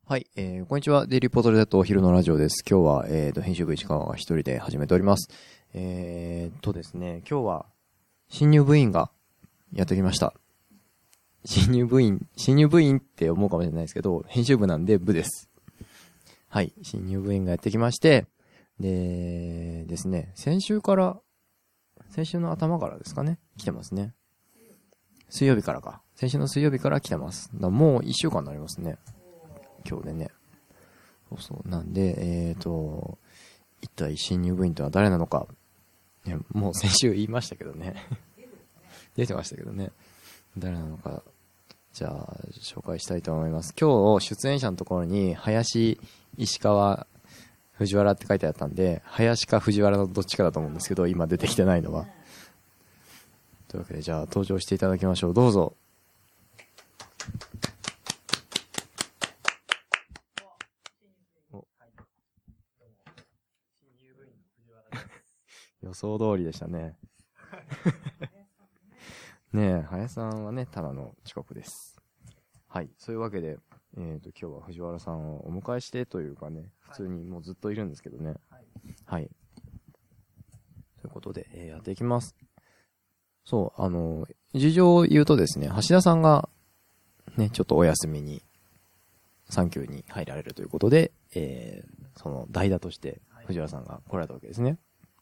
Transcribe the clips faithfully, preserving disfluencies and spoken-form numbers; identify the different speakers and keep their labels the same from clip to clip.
Speaker 1: はい、えー、こんにちは。デイリーポートレートお昼のラジオです。今日は、えーと、編集部市川が一人で始めております。えーとですね、今日は、新入部員がやってきました。新入部員、新入部員って思うかもしれないですけど、編集部なんで部です。はい、新入部員がやってきまして、で、ですね、先週から、先週の頭からですかね、来てますね。水曜日からか。先週の水曜日から来てます。だもう一週間になりますね。今日でね。そうそう。なんで、えーと、一体新入部員とは誰なのか。ね、もう先週言いましたけどね。出てましたけどね。誰なのか。じゃあ、紹介したいと思います。今日、出演者のところに、林、石川、藤原って書いてあったんで、林か藤原のどっちかだと思うんですけど、今出てきてないのは。というわけで、じゃあ、登場していただきましょう。どうぞ。予想通りでしたね。ねえ、林さんはね、ただの遅刻です。はい。そういうわけで、えっと、今日は藤原さんをお迎えしてというかね、普通にもうずっといるんですけどね。はい。はい、ということで、えー、やっていきます。そう、あの、事情を言うとですね、橋田さんが、ね、ちょっとお休みに、産休に入られるということで、えー、その代打として藤原さんが来られたわけですね。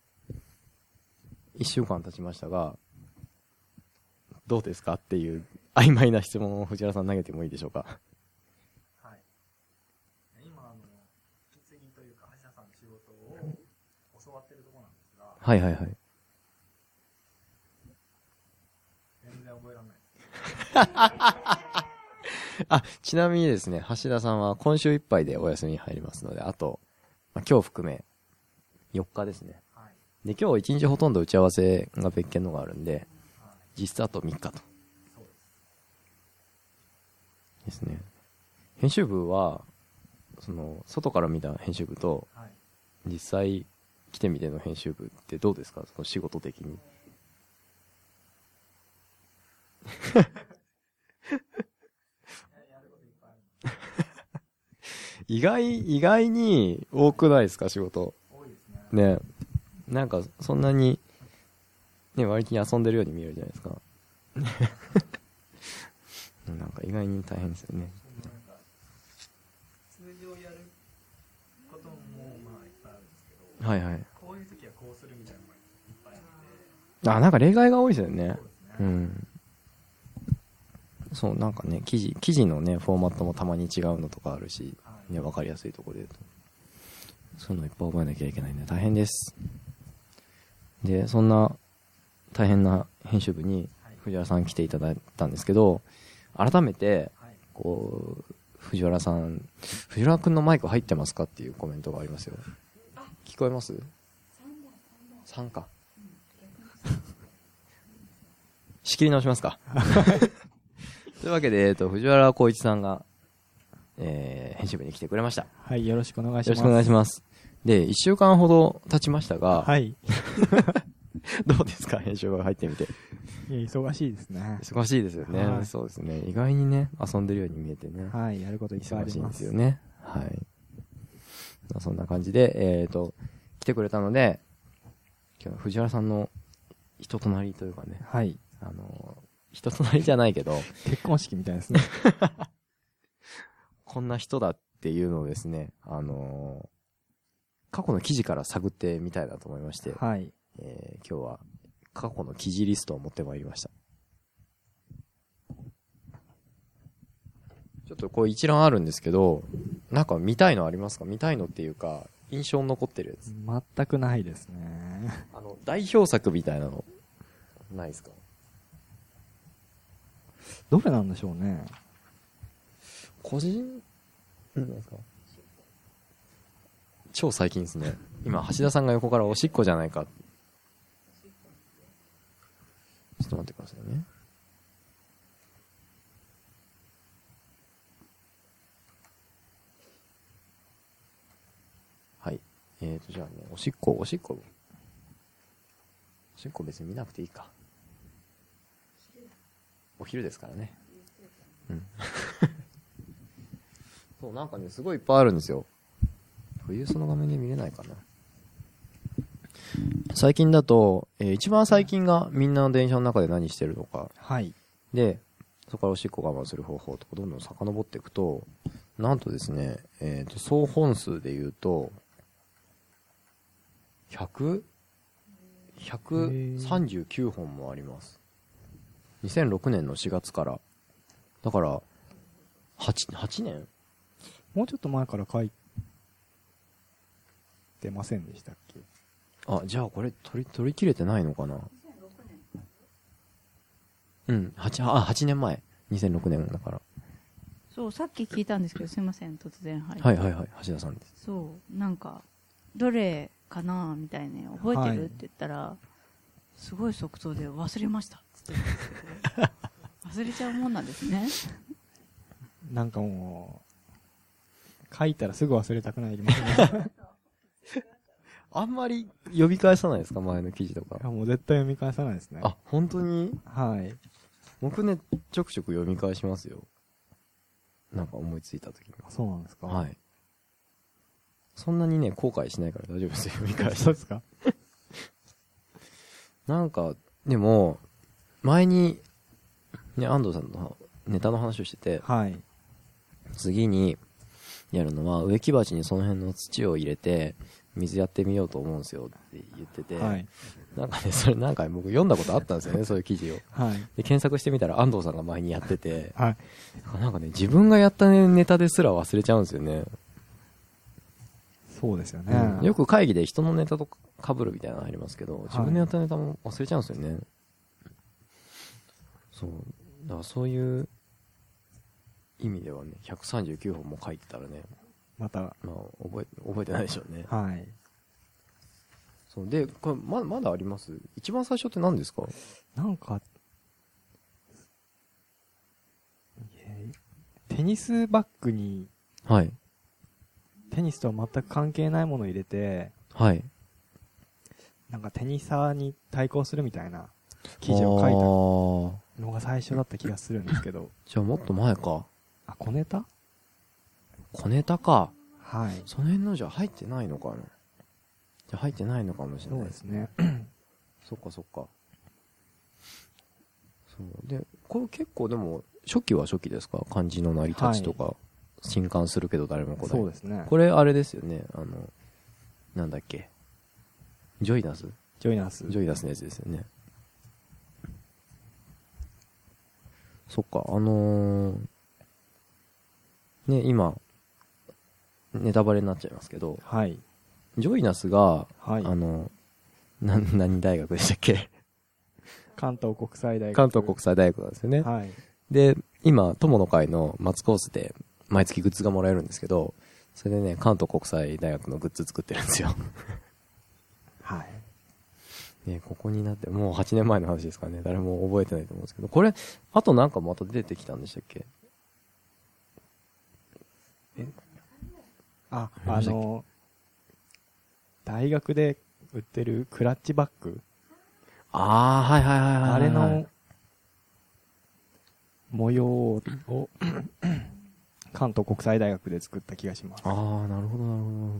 Speaker 1: 一週間経ちましたが、どうですかっていう曖昧な質問を藤原さん投げてもいいでしょうか。
Speaker 2: はい。今、あの、引き継ぎというか、橋田さんの仕事を教わってるところなんですが、
Speaker 1: はいはいはい。
Speaker 2: 全然覚えられないです。
Speaker 1: あ、ちなみにですね、橋田さんは今週いっぱいでお休みに入りますので、あと、まあ、今日含めよっかですね。はい、で、今日いちにちほとんど打ち合わせが別件のがあるんで、はい、実質あとみっかと。そうです。ですね。編集部は、その、外から見た編集部と、はい、実際来てみての編集部ってどうですか、その仕事的に。意外、意外に多くないですか、仕事。
Speaker 2: 多いですね。
Speaker 1: ね。なんか、そんなに、ね、割に遊んでるように見えるじゃないですか。なんか意外に大変ですよね。
Speaker 2: 通常やることもまあいっぱいあるんですけど、
Speaker 1: はいはい。
Speaker 2: こういう時はこうするみたいなのがいっぱいあって。
Speaker 1: あ、なんか例外が多いですよね。
Speaker 2: そうですね。
Speaker 1: うん。そう、なんかね、記事、記事のね、フォーマットもたまに違うのとかあるし、はい、ね、わかりやすいところで言うと。そういうのいっぱい覚えなきゃいけないんで大変です。で、そんな大変な編集部に藤原さん来ていただいたんですけど、改めて、こう、藤原さん、藤原くんのマイク入ってますかっていうコメントがありますよ。聞こえます？ さん か。仕切り直しますか。というわけで、えっと、藤原光一さんが、えー、編集部に来てくれました。
Speaker 3: はい、よろしくお願いします。
Speaker 1: よろしくお願いします。で、一週間ほど経ちましたが、
Speaker 3: はい。
Speaker 1: どうですか、編集部が入ってみて。
Speaker 3: いや、忙しいですね。
Speaker 1: 忙しいですよね、はい。そうですね。意外にね、遊んでるように見えてね。
Speaker 3: はい、やることいっぱいあります。
Speaker 1: 忙しいんですよね。はい。そんな感じで、えっと、来てくれたので、今日は藤原さんの人となりというかね。
Speaker 3: はい。
Speaker 1: あの、人となりじゃないけど。
Speaker 3: 結婚式みたいですね。
Speaker 1: こんな人だっていうのをですね、あのー、過去の記事から探ってみたいなと思いまして、
Speaker 3: はい。
Speaker 1: えー、今日は過去の記事リストを持ってまいりました。ちょっとこう一覧あるんですけど、なんか見たいのありますか？見たいのっていうか、印象に残ってるやつ。
Speaker 3: 全くないですね。
Speaker 1: あの、代表作みたいなの、ないですか？
Speaker 3: どれなんでしょうね。
Speaker 1: 個人、なんですか？超最近ですね。今、橋田さんが横からおしっこじゃないか。ちょっと待ってくださいね。はい。えーと、じゃあね、おしっこ、おしっこ。おしっこ別に見なくていいか。お昼ですからね。うん。 そう、なんかね、すごいいっぱいあるんですよ。冬その画面で見れないかな。最近だと、えー一番最近がみんなの電車の中で何してるのか。
Speaker 3: はい。
Speaker 1: で、そこからおしっこ我慢する方法とかどんどん遡っていくと、なんとですね、えっ、と、総本数で言うと、ひゃく、ひゃくさんじゅうきゅうほんもあります。にせんろくねんのしがつから。だから、はち、はちねん
Speaker 3: もうちょっと前から書いてませんでしたっけ？
Speaker 1: あ、じゃあこれ取り、取り切れてないのかな。うん、はち、あ、はちねんまえ。にせんろくねんだから。
Speaker 4: そう、さっき聞いたんですけど、すいません、突然入って。
Speaker 1: はいはいはい、橋田さんです。
Speaker 4: そう、なんか、どれかなみたいに、覚えてる、
Speaker 3: はい
Speaker 4: って言ったら、すごい即答で忘れましたって言ってるんですけど、忘れちゃうもんなんですね。
Speaker 3: なんかもう、書いたらすぐ忘れたくなりますね。
Speaker 1: あんまり呼び返さないですか、前の記事とか
Speaker 3: い。やもう絶対読み返さないですね。
Speaker 1: あ、本当に
Speaker 3: はい。
Speaker 1: 僕ね、ちょくちょく読み返しますよ。なんか思いついた時に。
Speaker 3: そうなんですか？
Speaker 1: はい。そんなにね、後悔しないから大丈夫ですよ、読み返し
Speaker 3: そうですか？
Speaker 1: なんか、でも、前に、ね、安藤さんのネタの話をしてて、
Speaker 3: はい。
Speaker 1: 次にやるのは、植木鉢にその辺の土を入れて、水やってみようと思うんですよって言ってて、
Speaker 3: はい。
Speaker 1: なんかね、それなんか僕読んだことあったんですよね、そういう記事を。
Speaker 3: はい。
Speaker 1: で、検索してみたら安藤さんが前にやってて、
Speaker 3: はい。
Speaker 1: なんかね、自分がやったネタですら忘れちゃうんですよね。
Speaker 3: そうですよね。
Speaker 1: うんよく会議で人のネタと被るみたいなのありますけど、自分のやったネタも忘れちゃうんですよね。そう。だからそういう意味ではね、ひゃくさんじゅうきゅうほんも書いてたらね、
Speaker 3: また、
Speaker 1: まあ、覚え、覚えてないでしょうね。
Speaker 3: はい。
Speaker 1: そう。で、これ、ま、まだあります？一番最初って何ですか？
Speaker 3: なんか、えーテニスバッグに、
Speaker 1: はい。
Speaker 3: テニスとは全く関係ないものを入れて、
Speaker 1: はい。
Speaker 3: なんかテニサーに対抗するみたいな記事を書いたのが最初だった気がするんですけど。
Speaker 1: じゃあもっと前か。
Speaker 3: あ、小ネタ？
Speaker 1: 小ネタか。
Speaker 3: はい。
Speaker 1: その辺のじゃ入ってないのかな。じゃ入ってないのかもしれない。
Speaker 3: そうですね。
Speaker 1: そっかそっか。そう。で、これ結構でも、初期は初期ですか？漢字の成り立ちとか、新刊するけど誰も来ない。
Speaker 3: そうですね。
Speaker 1: これあれですよね。あの、なんだっけ。ジョイナス
Speaker 3: ジョイナス。
Speaker 1: ジョイナスのやつですよね。そっか、あのー、ね、今、ネタバレになっちゃいますけど、
Speaker 3: はい。
Speaker 1: ジョイナスが、
Speaker 3: はい。
Speaker 1: あの、な、何大学でしたっけ？
Speaker 3: 関東国際大学。
Speaker 1: 関東国際大学なんですよね。
Speaker 3: はい。
Speaker 1: で、今、友の会の松コースで毎月グッズがもらえるんですけど、それでね、関東国際大学のグッズ作ってるんですよ。
Speaker 3: はい。
Speaker 1: ね、ここになって、もうはちねんまえの話ですからね、誰も覚えてないと思うんですけど、これ、あとなんかまた出てきたんでしたっけ？
Speaker 3: あ、
Speaker 1: ありましたっけ
Speaker 3: あの、大学で売ってるクラッチバッグ、
Speaker 1: ああ、はいはいはいはいはい。
Speaker 3: あれの模様を関東国際大学で作った気がします。
Speaker 1: ああ、なるほどなるほど。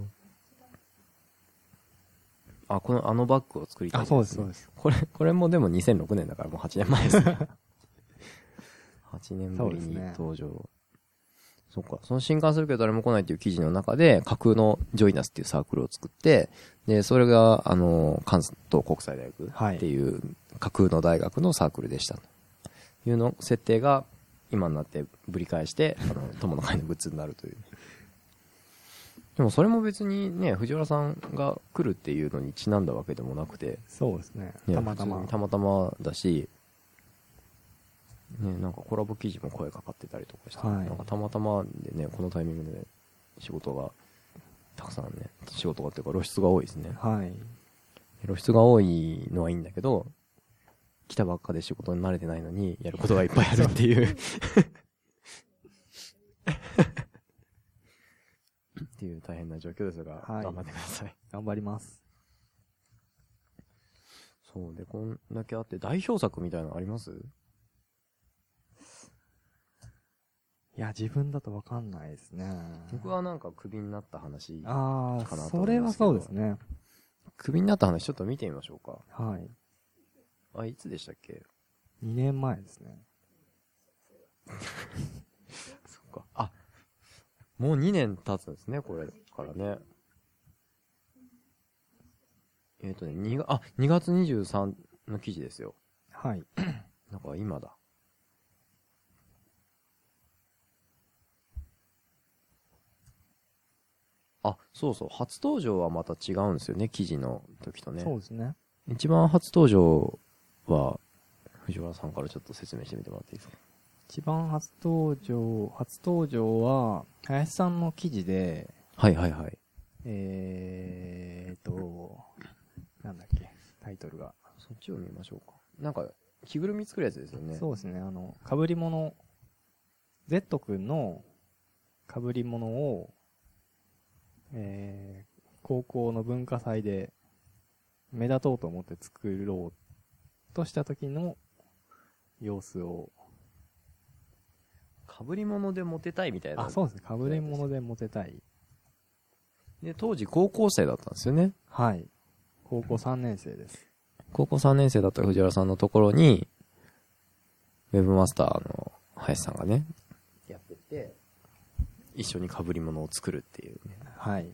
Speaker 1: あ、この、あのバッグを作りたい、
Speaker 3: あ、そうです、そうです。
Speaker 1: これ、これもでもにせんろくねんだからもうはちねんまえですね。はちねんぶりに登場。そっか。その新刊するけど誰も来ないっていう記事の中で、架空のジョイナスっていうサークルを作って、で、それが、あの、関東国際大学っていう架空の大学のサークルでしたというの、設定が今になってぶり返して、あの、友の会のグッズになるという。でもそれも別にね、藤原さんが来るっていうのにちなんだわけでもなくて、
Speaker 3: そうですね。
Speaker 1: ね
Speaker 3: たまたま
Speaker 1: 普通に。たまたまだし、ね、なんかコラボ記事も声かかってたりとかして、
Speaker 3: はい
Speaker 1: なんかたまたまでね、このタイミングで仕事が、たくさんね、仕事がっていうか露出が多いですね。
Speaker 3: はい。
Speaker 1: 露出が多いのはいいんだけど、来たばっかで仕事に慣れてないのに、やることがいっぱいあるっていう。っていう大変な状況ですが、
Speaker 3: はい
Speaker 1: 頑張ってください。
Speaker 3: 頑張ります。
Speaker 1: そうで、こんだけあって、代表作みたいなのあります？
Speaker 3: いや、自分だとわかんないですね。
Speaker 1: 僕はなんかクビになった話
Speaker 3: ああ、
Speaker 1: かなと
Speaker 3: そ
Speaker 1: 思いますけど。
Speaker 3: れはそうですね。
Speaker 1: クビになった話ちょっと見てみましょうか。
Speaker 3: はい。
Speaker 1: あ、いつでしたっけ？
Speaker 3: にねんまえですね。
Speaker 1: そっか。あ、もうにねん経つんですね、これからね。えっとね、にが、あ、にがつにじゅうさんの記事ですよ。
Speaker 3: はい。
Speaker 1: なんか今だ。あ、そうそう。初登場はまた違うんですよね、記事の時とね。
Speaker 3: そうですね。
Speaker 1: 一番初登場は、藤原さんからちょっと説明してみてもらっていいですか？
Speaker 3: 一番初登場、初登場は、林さんの記事で、
Speaker 1: はいはいはい。
Speaker 3: えーと、なんだっけ、タイトルが。
Speaker 1: そっちを見ましょうか。なんか、着ぐるみ作るやつですよね。
Speaker 3: そうですね、あの、被り物、Z 君の被り物を、えー、高校の文化祭で目立とうと思って作ろうとした時の様子を。
Speaker 1: 被り物でモテたいみたいな。
Speaker 3: あ、そうですね、被り物でモテたい。
Speaker 1: で、当時高校生だったんですよね。
Speaker 3: はい。高校さんねん生です。
Speaker 1: 高校さんねん生だった藤原さんのところに、ウェブマスターの林さんがね、やってて、一緒に被り物を作るっていうね。
Speaker 3: はい。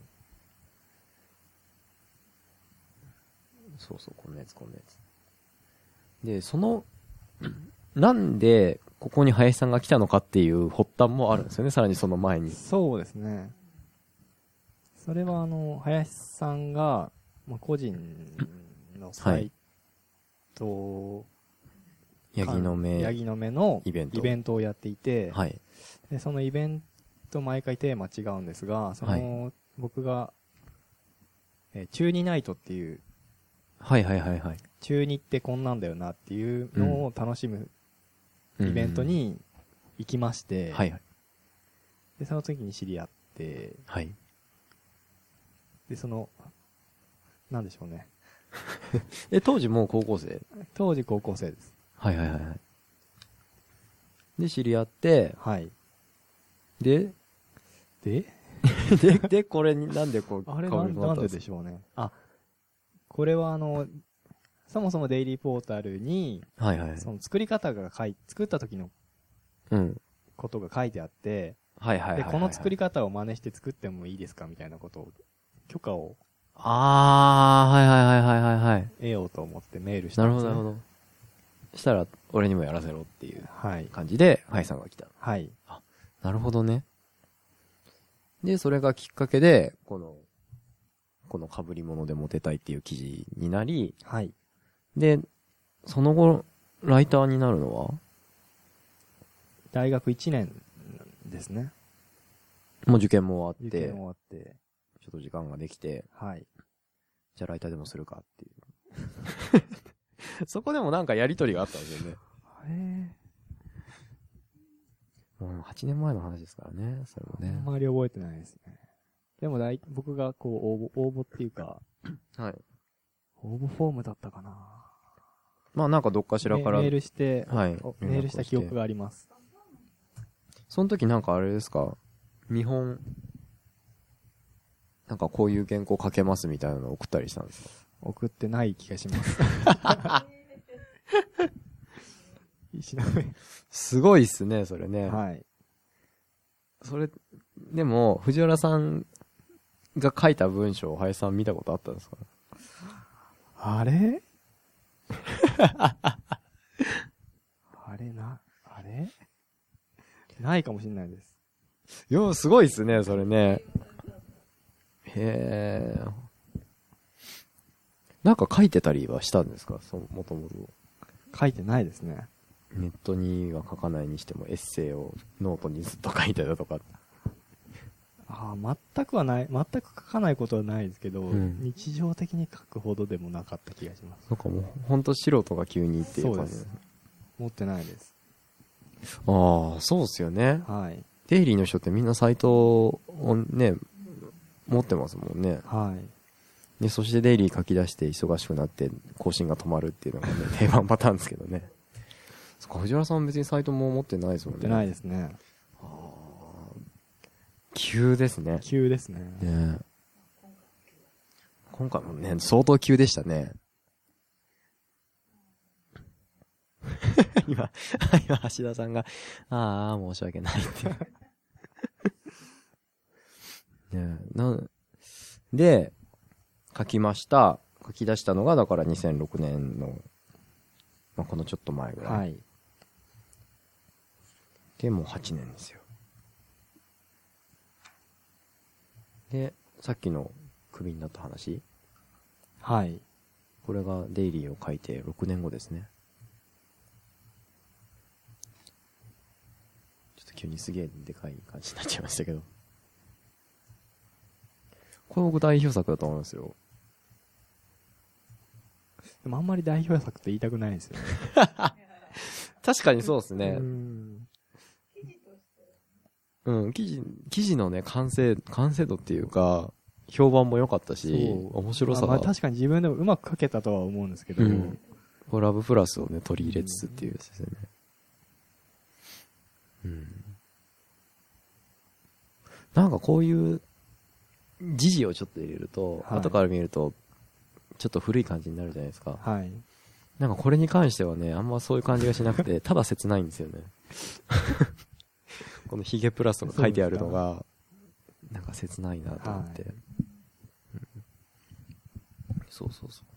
Speaker 1: そうそう、こんなやつ、こんなやつ。で、その、なんで、ここに林さんが来たのかっていう発端もあるんですよね、さらにその前に。
Speaker 3: そうですね。それはあの、林さんが、まあ、個人のサイト、
Speaker 1: ヤギの目。
Speaker 3: ヤギの目の
Speaker 1: イベント。
Speaker 3: イベントをやっていて、
Speaker 1: はい。
Speaker 3: で、そのイベント毎回テーマ違うんですが、その、はい、僕が、えー、中二ナイトっていう、
Speaker 1: はいはいはいはい。
Speaker 3: 中二ってこんなんだよなっていうのを楽しむイベントに行きまして、
Speaker 1: うん、はいはい。
Speaker 3: で、その時に知り合って、
Speaker 1: はい。
Speaker 3: で、その、なんでしょうね。
Speaker 1: え、当時もう高校生？
Speaker 3: 当時高校生です。
Speaker 1: はいはいはい。で、知り合って、
Speaker 3: はい。
Speaker 1: で、
Speaker 3: で
Speaker 1: で、で、これになんでこう、
Speaker 3: あれなんなんででしょうね。あ、これはあの、そもそもデイリーポータルに、
Speaker 1: はいはい。
Speaker 3: その作り方が書い、作った時の、うん。ことが書いてあって、
Speaker 1: はいはいはい、はい。
Speaker 3: で、この作り方を真似して作ってもいいですかみたいなことを、許可を。
Speaker 1: あー、はいはいはいはいはい。
Speaker 3: 得ようと思ってメールしたんです、ね。
Speaker 1: なるほどなるほど。したら、俺にもやらせろっていう
Speaker 3: はい
Speaker 1: 感じで、はいさんが来た。
Speaker 3: はい。
Speaker 1: あ、なるほどね。で、それがきっかけで、この、この被り物でモテたいっていう記事になり、
Speaker 3: はい。
Speaker 1: で、その後、ライターになるのは
Speaker 3: 大学いちねんですね。
Speaker 1: もう受験も終わって、
Speaker 3: 受験終わって、
Speaker 1: ちょっと時間ができて、
Speaker 3: はい。
Speaker 1: じゃあライターでもするかっていう。そこでもなんかやりとりがあったんですよね。
Speaker 3: へ
Speaker 1: ー。もうはちねんまえの話ですからね、それもね。
Speaker 3: あんまり覚えてないですね。でもだい、僕がこう応募、応募っていうか、
Speaker 1: はい。
Speaker 3: 応募フォームだったかな。
Speaker 1: まあなんかどっかしらから。
Speaker 3: メールして、
Speaker 1: はい。
Speaker 3: メールした記憶があります。
Speaker 1: その時なんかあれですか、見本、なんかこういう原稿書けますみたいなのを送ったりしたんですか？
Speaker 3: 送ってない気がします。石の上。
Speaker 1: すごいっすね、それね。
Speaker 3: はい。
Speaker 1: それ、でも、藤原さんが書いた文章を林さん見たことあったんですか？
Speaker 3: あれあれな、あれないかもしれないです。
Speaker 1: いや、すごいっすね、それね。へー。なんか書いてたりはしたんですか？そう、もともと。
Speaker 3: 書いてないですね。
Speaker 1: ネットには書かないにしてもエッセイをノートにずっと書いてたとか。
Speaker 3: ああ、全くはない、全く書かないことはないですけど、うん、日常的に書くほどでもなかった気がします。
Speaker 1: なんかもう、ほんと素人が急にっていう感じです。
Speaker 3: 持ってないです。
Speaker 1: ああ、そうっすよね。
Speaker 3: はい。
Speaker 1: デイリーの人ってみんなサイトをね、持ってますもんね。
Speaker 3: はい。
Speaker 1: で、そしてデイリー書き出して忙しくなって更新が止まるっていうのがね、定番パターンですけどね。そっか、藤原さんは別にサイトも持ってないですもんね。
Speaker 3: 持ってないですね。
Speaker 1: ああ。 急ですね。
Speaker 3: 急ですね。
Speaker 1: ね今回もね、相当急でしたね。今、今、橋田さんが、ああ、申し訳ないって。ねなんで、書きました。書き出したのが、だからにせんろくねんの、まあ、このちょっと前ぐらい。
Speaker 3: はい。
Speaker 1: で、もうはちねんですよ。で、さっきのクビになった話。
Speaker 3: はい。
Speaker 1: これがデイリーを書いてろくねんごですね。ちょっと急にすげえでかい感じになっちゃいましたけど。これ僕代表作だと思いますよ。
Speaker 3: でもあんまり代表作って言いたくないですよね。
Speaker 1: 確かにそうですね。
Speaker 3: うん。
Speaker 1: うん、記事、記事のね、完成、完成度っていうか、評判も良かったし、面白さが。
Speaker 3: まあ、まあ確かに自分でもうまく書けたとは思うんですけど、
Speaker 1: うん、こうラブプラスをね、取り入れつつっていうやつですよね。うん。なんかこういう時事をちょっと入れると、はい、後から見ると、ちょっと古い感じになるじゃないですか。
Speaker 3: はい。
Speaker 1: なんかこれに関してはね、あんまそういう感じがしなくて、ただ切ないんですよね。このヒゲプラスとか書いてあるのが、なんか切ないなと思って。はいうん、そうそうそう。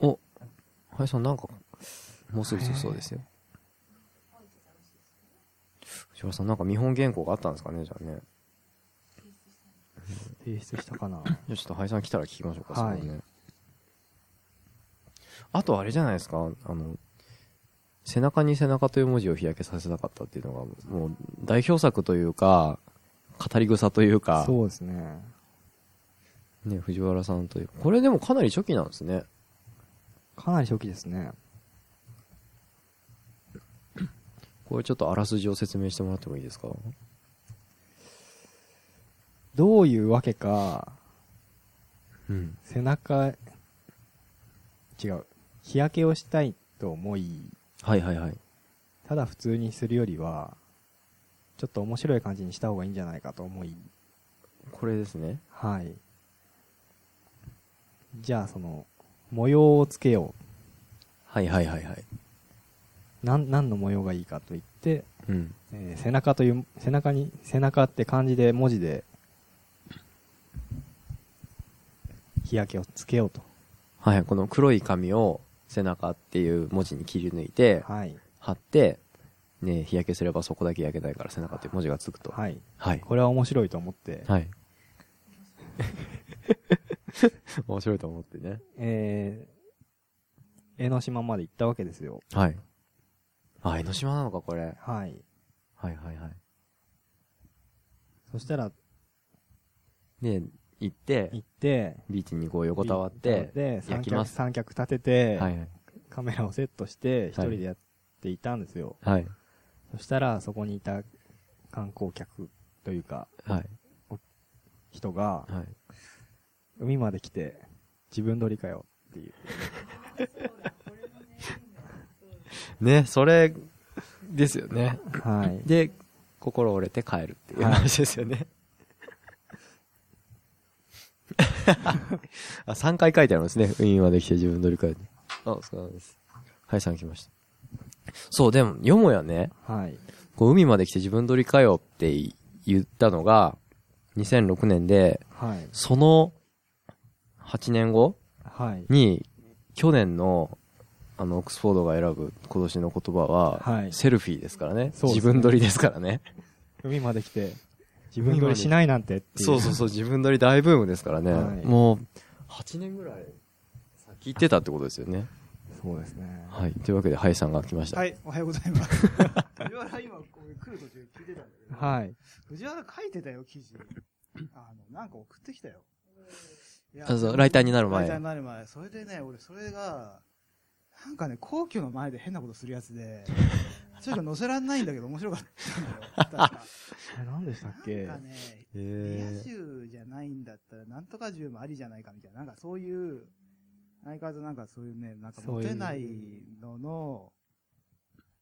Speaker 1: お、林さんなんか、もうすぐそうですよ。藤原さんなんか見本原稿があったんですかね、じゃあね。
Speaker 3: 提出したかな。
Speaker 1: じゃあちょっと林さん来たら聞きましょうか、
Speaker 3: はい、
Speaker 1: それね。あとあれじゃないですか、あの、背中に背中という文字を日焼けさせなかったっていうのが、もう代表作というか、語り草というか。
Speaker 3: そうですね。
Speaker 1: ね、藤原さんという。これでもかなり初期なんですね。
Speaker 3: かなり初期ですね。
Speaker 1: これちょっとあらすじを説明してもらってもいいですか？
Speaker 3: どういうわけか、
Speaker 1: うん、
Speaker 3: 背中、違う。日焼けをしたいと思い、
Speaker 1: はいはいはい。
Speaker 3: ただ普通にするよりは、ちょっと面白い感じにした方がいいんじゃないかと思い。
Speaker 1: これですね。
Speaker 3: はい。じゃあその、模様をつけよう。
Speaker 1: はいはいはいはい。
Speaker 3: なん、何の模様がいいかと言って、
Speaker 1: うん
Speaker 3: えー、背中という、背中に、背中って漢字で文字で、日焼けをつけようと。
Speaker 1: はい、この黒い紙を背中っていう文字に切り抜いて、
Speaker 3: はい、
Speaker 1: 貼って、ね、日焼けすればそこだけ焼けないから背中っていう文字がつくと。
Speaker 3: はい。
Speaker 1: はい。
Speaker 3: これは面白いと思って。
Speaker 1: はい。面白いと思ってね。
Speaker 3: えー、江ノ島まで行ったわけですよ。
Speaker 1: はい。あ、江ノ島なのか、これ。はい。
Speaker 3: はい
Speaker 1: はいはいはい。
Speaker 3: そしたら、
Speaker 1: で、行って、
Speaker 3: 行って、
Speaker 1: ビーチにこう横たわって、
Speaker 3: で、三脚、三脚立てて、
Speaker 1: はいはい、
Speaker 3: カメラをセットして、一人でやっていたんですよ。
Speaker 1: はい。
Speaker 3: そしたら、そこにいた観光客というか、
Speaker 1: はい。
Speaker 3: 人が、
Speaker 1: はい。
Speaker 3: 海まで来て、自分撮りかよっていう。
Speaker 1: ね、それですよね。
Speaker 3: はい。
Speaker 1: で、心折れて帰るっていう話ですよね。あ、さんかい書いてあるんですね。海まで来て自分撮りかよ。あ、お疲れ様です。はい、さん来ました。そう、でも、よもやね、
Speaker 3: はい。
Speaker 1: こう海まで来て自分撮りかよって言ったのが、にせんろくねんで、
Speaker 3: はい。
Speaker 1: その、はちねんご
Speaker 3: はい。
Speaker 1: に、去年の、あの、オックスフォードが選ぶ今年の言葉は、
Speaker 3: はい、
Speaker 1: セルフィーですからね。
Speaker 3: そうですね。
Speaker 1: 自分撮りですからね。
Speaker 3: 海まで来て、自分撮りしないなんてっていう。
Speaker 1: そうそうそう、自分撮り大ブームですからね。はい、もう、はちねんぐらい先行ってたってことですよね。
Speaker 3: そうですね。
Speaker 1: はい。というわけで、ハイさんが来ました。
Speaker 2: はい、おはようございます。藤原今、こう来る途中聞いてたんだけど。
Speaker 3: はい。
Speaker 2: 藤原書いてたよ、記事。あの、なんか送ってきたよ。
Speaker 1: いやあそう、ライターになる前。
Speaker 2: ライターになる前。それでね、俺、それが、なんかね、皇居の前で変なことするやつで、それが載せらんないんだけど面白かったんだよ。
Speaker 3: え、何でしたっけ？
Speaker 2: なんかね、リア充じゃないんだったら、なんとか銃もありじゃないかみたいな、なんかそういう、相変わらずなんかそういうね、なんかモテないのの、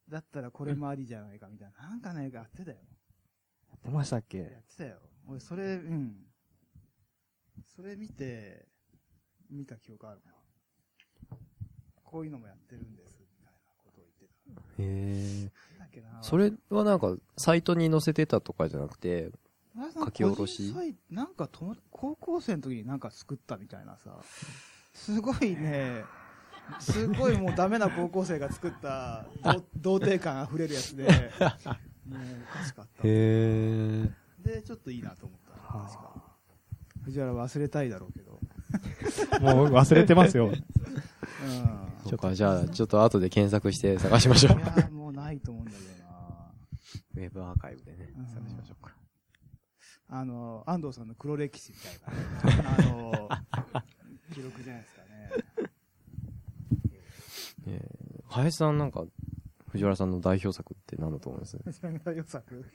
Speaker 2: だったらこれもありじゃないかみたいな。なんかね、やってたよ。
Speaker 3: やってましたっけ？
Speaker 2: やってたよ。俺、それ、うん。それ見て、見た記憶あるな。こういうのもやってるんです、みたいなことを言ってた。
Speaker 1: へえ。
Speaker 2: だっけな。
Speaker 1: それはなんか、サイトに載せてたとかじゃなくて、書き下ろし
Speaker 2: 個人サイなんかとも高校生の時になんか作ったみたいなさ、すごいね、すごいもうダメな高校生が作った童貞感あふれるやつで、もうおかしかった。
Speaker 1: へ
Speaker 2: え。で、ちょっといいなと思った。確か。藤原忘れたいだろうけど。
Speaker 3: もう忘れてますよ。
Speaker 2: うん。
Speaker 1: そうか、じゃあ、ちょっと後で検索して探しましょう。
Speaker 2: いや、もうないと思うんだけどな。
Speaker 1: ウェブアーカイブでね、
Speaker 2: うん
Speaker 1: 探しましょうか。
Speaker 2: あの、安藤さんの黒歴史みたいな、あの、記録じゃないですかね。
Speaker 1: えー、林さんなんか、藤原さんの代表作って何だと思います？
Speaker 2: 藤原の代表作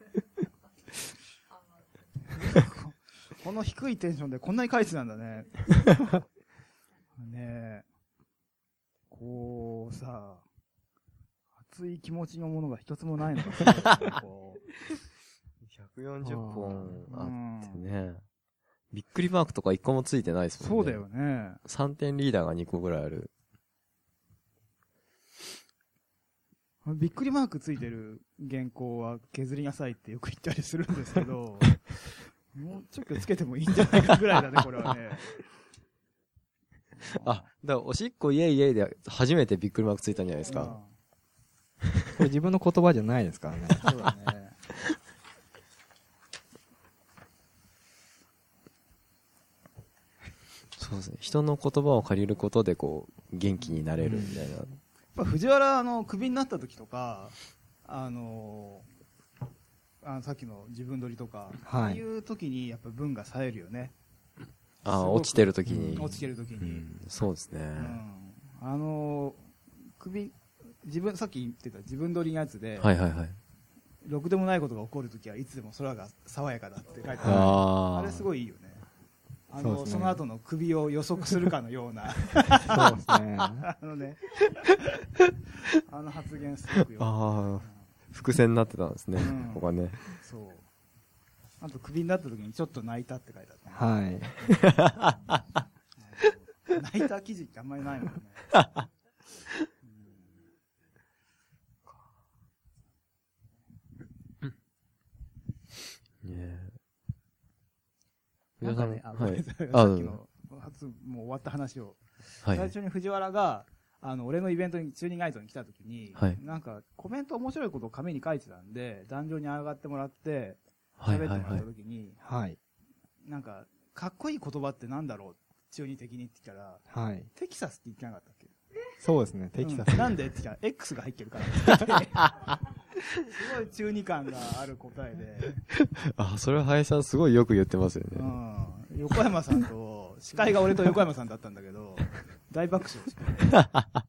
Speaker 2: この低いテンションでこんなに書いてたんだね。ねえ。こうさ、熱い気持ちのものが一つもないのがすごいね、こう
Speaker 1: ひゃくよんじゅっぽんあってね。びっくりマークとかいっこもついてないですもんね。
Speaker 2: そうだよね。
Speaker 1: さんてんリーダーがにこぐらいある。
Speaker 2: びっくりマークついてる原稿は削りなさいってよく言ったりするんですけど、もうちょっとつけてもいいんじゃないかぐらいだね、これはね。
Speaker 1: あ、だからおしっこイエイイエイで初めてびっくりマークついたんじゃないですか。
Speaker 3: これ自分の言葉じゃないですからね。
Speaker 2: そうだね。
Speaker 1: そうですね。人の言葉を借りることでこう、元気になれるみたいな。
Speaker 2: やっぱ藤原、あの、クビになった時とか、あの、あのさっきの自分撮りとか、
Speaker 3: はい
Speaker 2: ああいう時にやっぱ文が冴えるよね。
Speaker 1: ああ、
Speaker 2: すごく
Speaker 1: 落ちてる時に。
Speaker 2: うん落ちてる時に。
Speaker 1: うん、そうですね。
Speaker 2: うん、あの、首、自分、さっき言ってた自分撮りのやつで、
Speaker 1: はいはいはい。
Speaker 2: ろくでもないことが起こるときはいつでも空が爽やかだって書いてある。
Speaker 1: あー
Speaker 2: あれすごいいいよね。あの、
Speaker 3: そうですね
Speaker 2: その後の首を予測するかのような、
Speaker 3: そうですね。
Speaker 2: あのね、あの発言すごくよ。
Speaker 1: ああ、伏線になってたんですね。
Speaker 2: うん
Speaker 1: ここがね。
Speaker 2: そう。あと首になった時にちょっと泣いたって書いてあった、
Speaker 3: はい。
Speaker 2: うん泣いた記事ってあんまりないもんね。
Speaker 1: ねえ。
Speaker 2: なんかね、あ、ご
Speaker 1: はい
Speaker 2: めんなさい。
Speaker 1: あ
Speaker 2: さっきの、初、もう終わった話を。
Speaker 1: はい。
Speaker 2: 最初に藤原が、あの、俺のイベントに、チューニングナイトに来た時に、
Speaker 1: はい
Speaker 2: なんか、コメント面白いことを紙に書いてたんで、壇上に上がってもらって、
Speaker 1: はいはいはい
Speaker 2: 喋ってもらった。時に、
Speaker 3: はい。
Speaker 2: なんか、かっこいい言葉ってなんだろう中二的にって言ったら、
Speaker 3: はい。
Speaker 2: テキサスって言ってなかったっけ
Speaker 3: そうですね、テキサス。
Speaker 2: うんなんでって言ったら、X が入ってるから。すごい中二感がある答えで、
Speaker 1: あ、それは林さんすごいよく言ってますよね。
Speaker 2: うん、横山さんと、司会が俺と横山さんだったんだけど、大爆笑してた。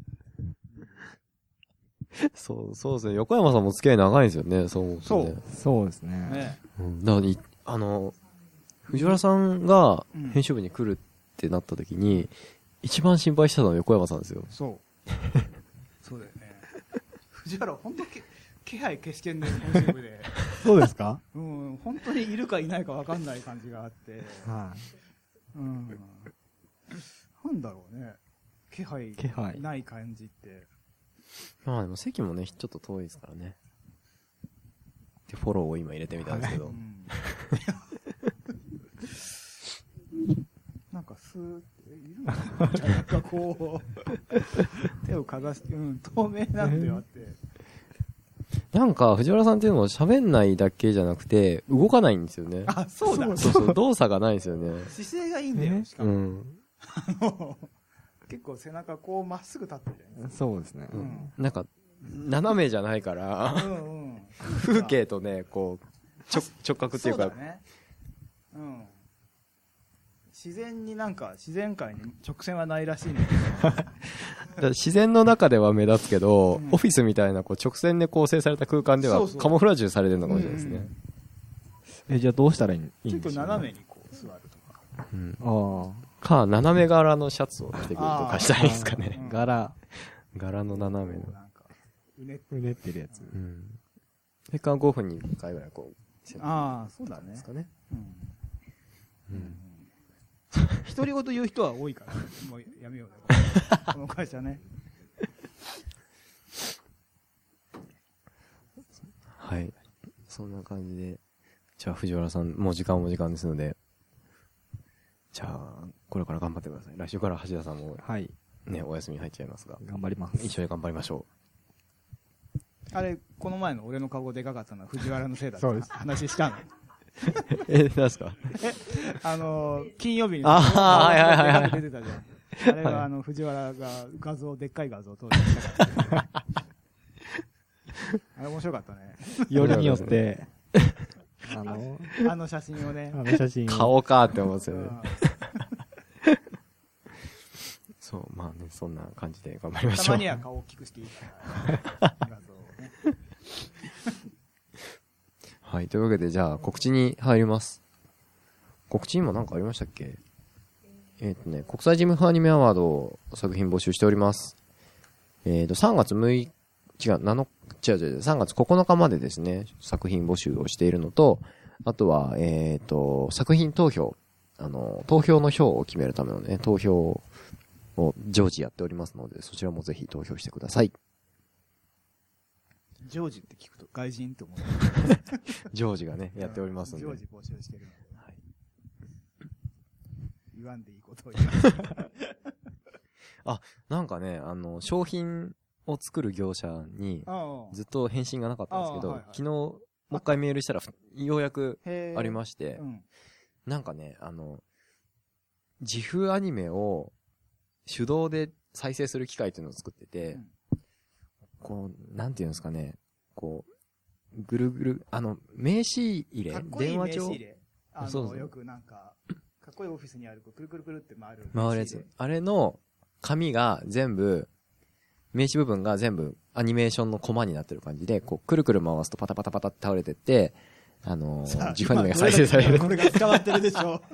Speaker 1: そう、そうですね。横山さんも付き合い長いんですよね、そう思うとね。
Speaker 3: そうですね。
Speaker 2: ね。
Speaker 1: うん。だからい、あの、藤原さんが
Speaker 2: うん
Speaker 1: 編集部に来るってなった時に、一番心配したのは横山さんですよ。
Speaker 2: そう。そうだよね。藤原、本当け気配消してんね編集部で。
Speaker 3: そうですか？
Speaker 2: うん、本当にいるかいないか分かんない感じがあって。
Speaker 3: は
Speaker 2: うん。なんだろうね。気配
Speaker 3: 気配
Speaker 2: ない感じって。
Speaker 1: まあでも席もね、ちょっと遠いですからね。で、フォローを今入れてみたんですけど。
Speaker 2: うんなんかスーっているのかななんかこう、手をかざして、うん、透明なんだよって。
Speaker 1: なんか、藤原さんっていうのも喋んないだけじゃなくて、動かないんですよね。
Speaker 2: あ、そうだ。
Speaker 1: そうそう、動作がないんですよね。
Speaker 2: 姿勢がいいんだよ、しかも。
Speaker 1: うん。
Speaker 2: あの結構背中こうまっすぐ立ってるじゃないです
Speaker 3: い。そうですね。
Speaker 2: うん
Speaker 1: なんか、斜めじゃないから、
Speaker 2: か。うんうん。
Speaker 1: 風景とね、こう、ちょ直角っていうか
Speaker 2: そうだ、ね。うん。自然になんか、自然界に直線はないらしいんだけど。
Speaker 1: だから自然の中では目立つけど、
Speaker 2: うん
Speaker 1: オフィスみたいなこう直線で構成された空間では
Speaker 2: そうそう
Speaker 1: カモフラージュされてるのかもしれないですね。
Speaker 3: え、じゃあどうしたらいいいい
Speaker 2: ちょっと
Speaker 3: んでしょうね
Speaker 2: 斜めにこう座るとか。
Speaker 1: うん
Speaker 3: あ
Speaker 1: か、斜め柄のシャツを着てくるとかしたらいいですかね。
Speaker 2: うん
Speaker 3: あ、柄。
Speaker 1: 柄の斜めの。
Speaker 2: なんか、 うね
Speaker 3: うねってるやつ。
Speaker 1: うん。それからごふんにいっかいぐらいこう、
Speaker 2: ああ、そうだね
Speaker 1: です。かね。
Speaker 2: うん。
Speaker 1: うん。
Speaker 2: 独り言言う人は多いから、もうやめようね。この会社ね。
Speaker 1: はい。そんな感じで。じゃあ藤原さん、もう時間も時間ですので。じゃあ、これから頑張ってください。来週から橋田さんも
Speaker 3: はい。
Speaker 1: ね、お休み入っちゃいますが。
Speaker 3: 頑張ります。
Speaker 1: 一緒に頑張りましょ
Speaker 2: あれ、この前の俺の顔がでかかったのは藤原のせいだって
Speaker 3: そうです
Speaker 2: 話したの。
Speaker 1: う。え、何ですか？
Speaker 2: あのー、金曜日に
Speaker 1: あーはいはいはいはい
Speaker 2: 出てたじゃん。あれはあの、藤原が画像、でっかい画像を投稿したから。あれ面白かったね。
Speaker 3: よりによって、あの、
Speaker 2: あの写真をね
Speaker 3: あ。の写真。
Speaker 1: 顔かって思うんですよね。
Speaker 2: うん
Speaker 1: そう、まあね、そんな感じで頑張りましょう。
Speaker 2: たまには顔を大きくしていいから。画像をね。
Speaker 1: はい、というわけで、じゃあ告知に入ります。告知にも何かありましたっけ？えっ、とね、国際ジムフアニメアワード作品募集しております。えっ、と、さんがつむいか、違う、なの、違う違う、さんがつここのかまでですね、作品募集をしているのと、あとは、えっ、と、作品投票、あの、投票の票を決めるためのね、投票を常時やっておりますので、そちらもぜひ投票してください。
Speaker 2: ジョージって聞くと外人って思う。
Speaker 1: 常時がね、やっておりますので。
Speaker 2: ジョージ募集してるの。
Speaker 1: はい
Speaker 2: 言わんでいいことを言います。
Speaker 1: なんかね、あの、商品を作る業者に、
Speaker 2: ああ
Speaker 1: ずっと返信がなかったんですけど、
Speaker 2: ああはいはい
Speaker 1: 昨日、もう一回メールしたら、ようやく
Speaker 2: へー
Speaker 1: ありまして、
Speaker 2: うん。
Speaker 1: なんかね、あの、自負アニメを手動で再生する機械っていうのを作ってて、
Speaker 2: うん
Speaker 1: こう、なんていうんですかね、こう、ぐるぐる、あの、名刺入れ
Speaker 2: かっこいい
Speaker 1: 電話帳
Speaker 2: 名刺入れ。あの、
Speaker 1: そうそう
Speaker 2: よくなんか、かっこいいオフィスにある、くるくるくるって回る。
Speaker 1: 回るやつ。あれの紙が全部、名刺部分が全部アニメーションのコマになってる感じで、こう、くるくる回すとパタパタパタって倒れてって、あのー、自負アニメが再生される
Speaker 2: これが伝わってるでしょ。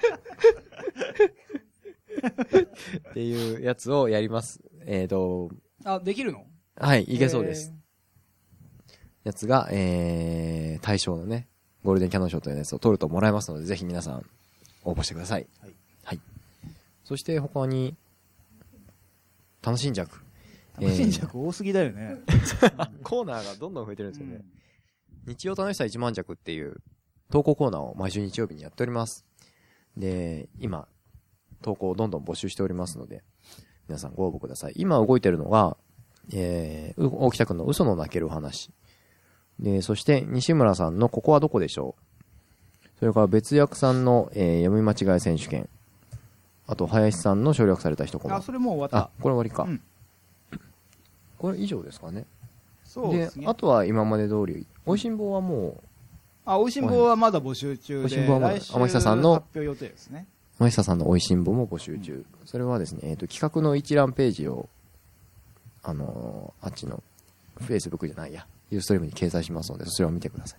Speaker 1: っていうやつをやります。えーと、
Speaker 2: あ、できるの？
Speaker 1: はい、いけそうです。やつが、えー、対象のね、ゴールデンキャノン賞というやつを取るともらえますので、ぜひ皆さん、応募してください。
Speaker 2: はい。
Speaker 1: はい。そして他に、楽しんじゃく。
Speaker 2: 楽しんじゃく多すぎだよね。
Speaker 1: コーナーがどんどん増えてるんですよね。
Speaker 2: うん
Speaker 1: 日曜楽しさ一万弱っていう投稿コーナーを毎週日曜日にやっております。で、今、投稿をどんどん募集しておりますので、皆さんご応募ください。今動いてるのが、えー、大北くんの嘘の泣ける話。で、そして西村さんのここはどこでしょう。それから別役さんの、えー、読み間違い選手権。あと、林さんの省略された一コマ。
Speaker 2: あ、それもう終わ
Speaker 1: あ
Speaker 2: っ、
Speaker 1: これ終わりか。
Speaker 2: うん
Speaker 1: これ以上ですかね。
Speaker 2: た。そうですね。
Speaker 1: あとは今まで通り、おいしんぼはもう、
Speaker 2: あ、おいしんぼはまだ募集中で、
Speaker 1: おいしんぼはまだ
Speaker 2: 来週
Speaker 1: 天下さんの
Speaker 2: 発表予定ですね。
Speaker 1: 森下さんの美味しんぼも募集中。それはですね、えっと、企画の一覧ページを、あのーあっちの、Facebook じゃないや、ユーストリームに掲載しますので、そちらを見てください。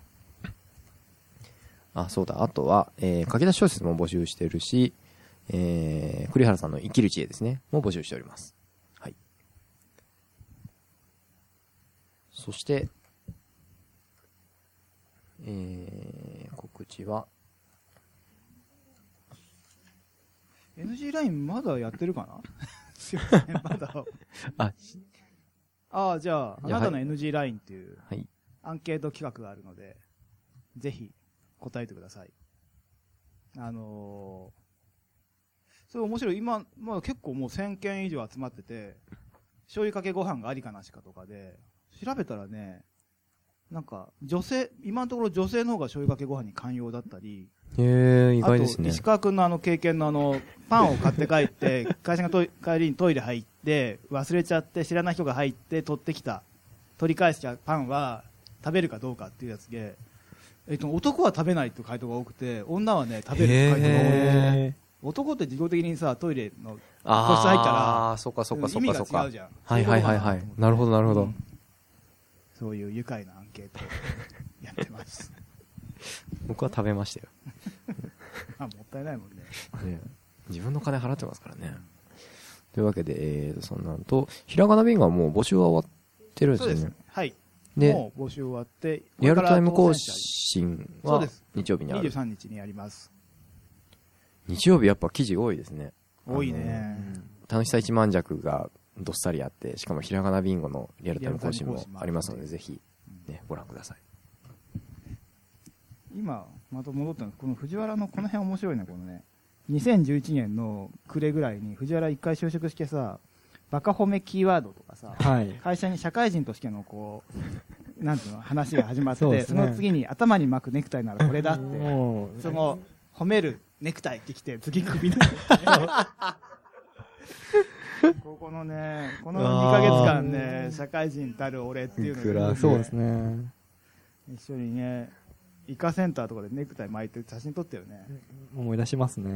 Speaker 1: あ、そうだ、あとは、えー、書き出し小説も募集してるし、えー、栗原さんの生きる知恵ですね、も募集しております。はい。そして、えー、告知は、
Speaker 2: エヌジー ラインまだやってるかなすいません、まだ。
Speaker 1: あ、
Speaker 2: ああ、じゃあ、あ
Speaker 1: じゃあ
Speaker 2: なたの エヌジー ラインっていう
Speaker 1: はい。
Speaker 2: アンケート企画があるので、ぜひ答えてください。あのー、それ面白い。今、まあ結構もうせんけん以上集まってて、醤油かけご飯がありかなしかとかで、調べたらね、なんか女性、今のところ女性の方が醤油かけご飯に寛容だったり、
Speaker 1: えー、意外ですね
Speaker 2: あと、。石川くんのあの経験のあの、パンを買って帰って、会社がトイ帰りにトイレ入って、忘れちゃって知らない人が入って取ってきた、取り返したパンは食べるかどうかっていうやつで、えっと、男は食べないっていう回答が多くて、女はね、食べるって回答が多いんですよ。
Speaker 3: へ
Speaker 2: 男って自動的にさ、トイレの個室入った
Speaker 1: ああ、
Speaker 2: ら、
Speaker 1: そっかそっかそ
Speaker 2: 意
Speaker 1: っかそっか
Speaker 2: 味が違う。じゃん。
Speaker 1: はいはいはいはい。なるほどなるほど。
Speaker 2: そういう愉快なアンケートをやってます。
Speaker 1: 僕は食べましたよ。
Speaker 2: まあ、もったいないもんね。
Speaker 1: ね、自分の金払ってますからね。というわけで、えーと、そんなんと、ひらがなビンゴはもう募集は終わってるんですよね
Speaker 2: そうです。。はい。
Speaker 1: で、
Speaker 2: もう募集終わって、
Speaker 1: リアルタイム更
Speaker 2: こ
Speaker 1: 新は
Speaker 2: そうです
Speaker 1: 日曜日にある。
Speaker 2: れから当選者にじゅうさんにちにやります。
Speaker 1: 日曜日やっぱ記事多いですね。
Speaker 2: 多いね。
Speaker 1: 楽しさ一万弱がどっさりあって、しかもひらがなビンゴのリアルタイム更新も
Speaker 2: リアルタイム更新も
Speaker 1: ありますので、ぜひ、ね、ご覧ください。
Speaker 2: 今、また戻ったんですこの藤原のこの辺面白いね、このね。にせんじゅういちねんの暮れぐらいに藤原一回就職してさ、バカ褒めキーワードとかさ、
Speaker 3: はい。
Speaker 2: 会社に社会人としてのこう、なんていうの、話が始まってて、そ,、
Speaker 3: そうですね
Speaker 2: の次に頭に巻くネクタイならこれだって、
Speaker 3: もう、
Speaker 2: その、褒めるネクタイってきて、次首なんだここのね、このにかげつかんね、社会人たる俺っていうのを、
Speaker 3: そうですね。
Speaker 2: 一緒にね、イカセンターとかでネクタイ巻いて写真撮ったよね。
Speaker 3: 思い出しますね。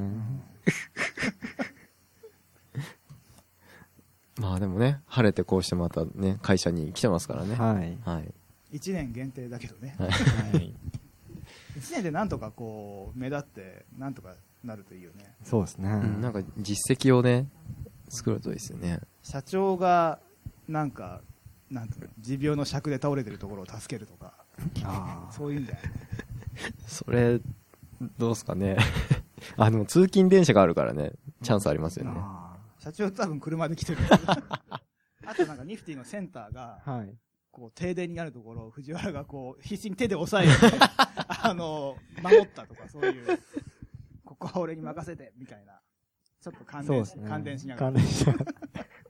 Speaker 1: まあでもね、晴れてこうしてまたね、会社に来てますからね。
Speaker 3: はい。
Speaker 1: はい。
Speaker 2: いちねん限定だけどね。
Speaker 3: はい。
Speaker 2: いちねんでなんとかこう、目立って、なんとかなるといいよね。
Speaker 3: そうですね。
Speaker 1: うん、なんか実績をね、作るといいですよね。
Speaker 2: 社長が、なんか、なんていうの、持病の尺で倒れてるところを助けるとか、
Speaker 3: ああ。
Speaker 2: そういうんじゃない
Speaker 1: それ、どうすかね。あ、でも通勤電車があるからね、チャンスありますよね。
Speaker 3: あ
Speaker 2: 社長多分車で来てる。あとなんかニフティのセンターが、
Speaker 3: あ。はい。
Speaker 2: こう停電になるところを藤原がこう必死に手で押さえて、あの、守ったとかそういう、ここは俺に任せて、みたいな。ちょっと関連し、
Speaker 3: そうですね。
Speaker 2: 関連しながら。
Speaker 3: 関連しながら。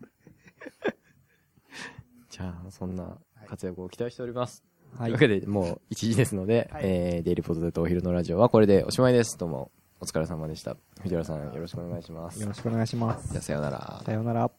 Speaker 1: じゃあ、そんな活躍を期待しております。
Speaker 3: はい
Speaker 1: というわ。けで、もういちじですので、
Speaker 2: はい
Speaker 1: えー、デイリーポテトとお昼のラジオはこれでおしまいです。どうも、お疲れ様でした。藤原さん、よろしくお願いします。
Speaker 3: よろしくお願いします。
Speaker 1: じゃあ、さようなら。
Speaker 3: さようなら。